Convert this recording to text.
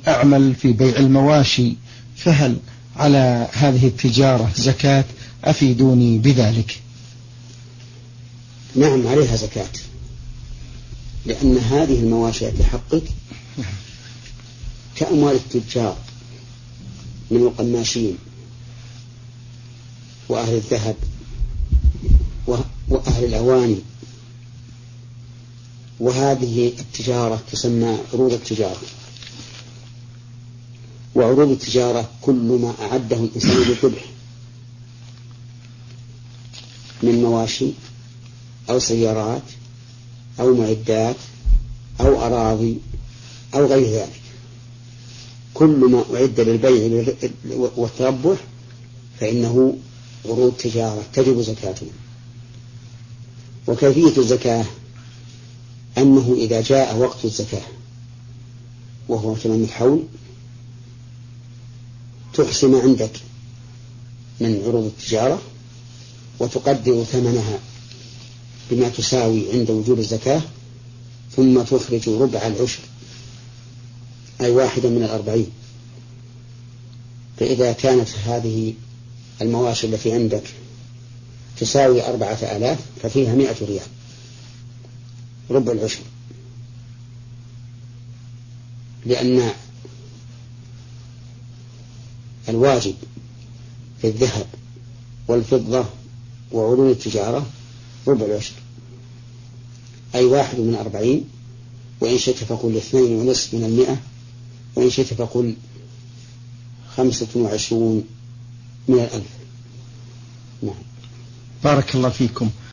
أعمل في بيع المواشي، فهل على هذه التجارة زكاة؟ أفيدوني بذلك. نعم عليها زكاة، لأن هذه المواشي في حقك كأموال التجار من القماشين وأهل الذهب وأهل الأواني، وهذه التجارة تسمى عروض التجارة. وعروض التجارة كل ما أعده الإنسان للربح من مواشي أو سيارات أو معدات أو أراضي أو غير ذلك، كل ما أعد للبيع والتربح فإنه عروض تجارة تجب زكاته. وكيفية الزكاة أنه إذا جاء وقت الزكاة وهو تمام الحول تحصي ما عندك من عروض التجارة وتقدر ثمنها بما تساوي عند وجوب الزكاة، ثم تخرج ربع العشر أي 1/40. فإذا كانت هذه المواشي التي عندك تساوي 4000 ففيها 100 ريال ربع العشر، لأن الواجب في الذهب والفضة وعروض التجارة ربع العشر أي 1/40، وإن شئت فقل 2.5 من 100، وإن شئت فقل 25 من 1000. نعم. بارك الله فيكم.